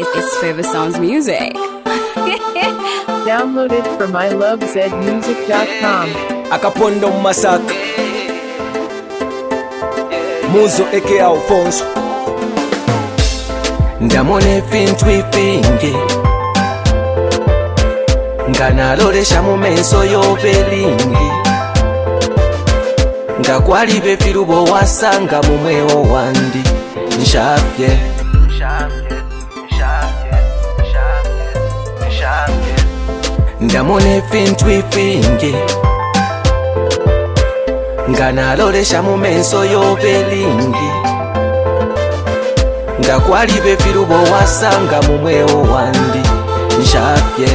It's Favor Sounds Music. Download it from ilovezmusic.com. Akapondo Masaka Muzo aka Alfonso ndamone fintu ifinge nganaloresha mu menso yobelingi ngakwalibe firubo wasanga mu mwewo wandi nshafye ndamone fintu ifinge nganaloresha mu menso yobelingi ngakwalibe firubo wasanga mu mwewo wandi nshafye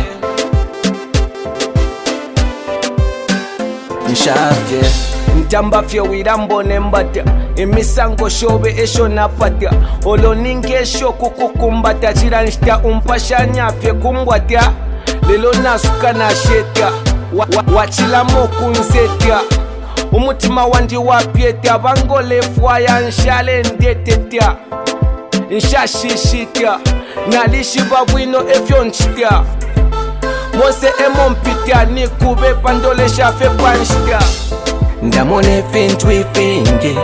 ntambafye wirambone mbata emisango shobe esho napata oloningesho kukukumbata chiranshita umpashanyafye kumbwata lelo nasuka nasheta wachilamo kunzeta umutima wandi wapyeta bangolefwaya nshale ndeteta nshashishita nalishiba bwino efyo nchita mose emompita nikube pandolesha fe panshita ndamone fintu ifinge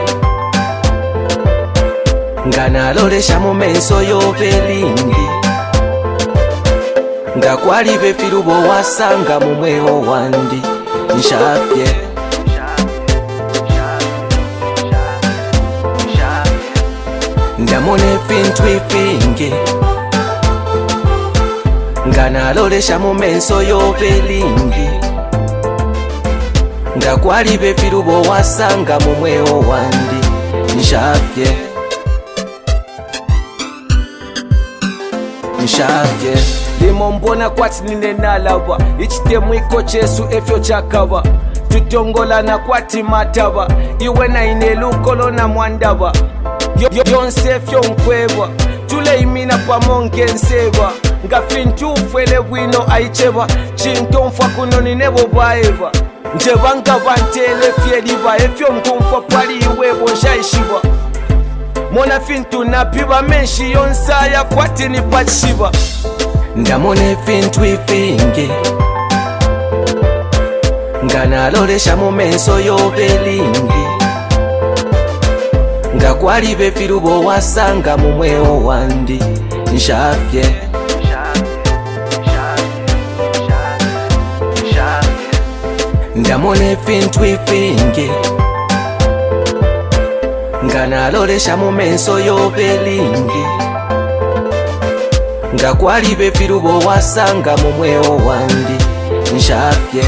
nganaloresha mu menso yobelingi ngakwalibe firubo wasanga mu mwewo wandi nshafye ndamone fintu ifinge nganaloresha mu menso yobelingi ngakwalibe firubo wasanga mu mwewo wandi nshafye limo mbona kwati nine nalaba ichitemu iko chesu efyo chakaba tutongolana kwati mataba iwe na inelukolo na mwandaba yonse efyo nkweba tule imina pamonge nseba nga fintu ufwele bwino aicheba chinto mfwa kuno ninebo baeba njeba nga bantele fyeliba efyo nkumfwa pali iwebo nshaishiba mona fintu napiba menshi yonsaya kwati ni pachiba ndamone fintu ifinge nganaloresha mu menso yobelingi ngakwalibe firubo wasanga mu mwewo wandi nshafye ndamone fintu ifinge nganaloresha mu menso yobelingi ngakwalibe firubo wasanga mu mwewo wandi nshafye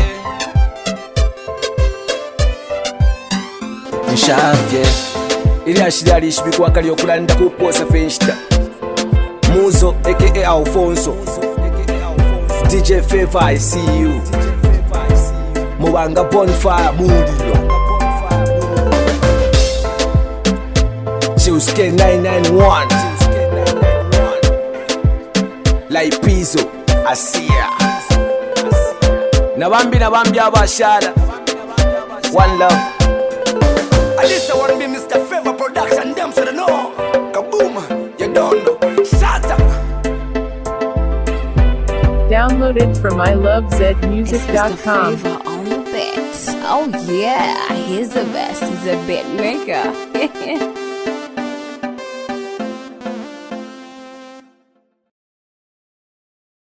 ili ashidali ishibikwa kali yokulanda kuposa fenshita Muzo aka Alfonso DJ Favor I see you Mubanga bonfire mulilo Cheuske 991 Like Pizzo Asia Nabambi abashara One love This I wanna be Mr. Favor Production, them so they know. Kaboom, you don't know. Shut up. Download it from ilovezmusic.com. It's Favor on the beat. Oh yeah, he's the best. He's a beat maker.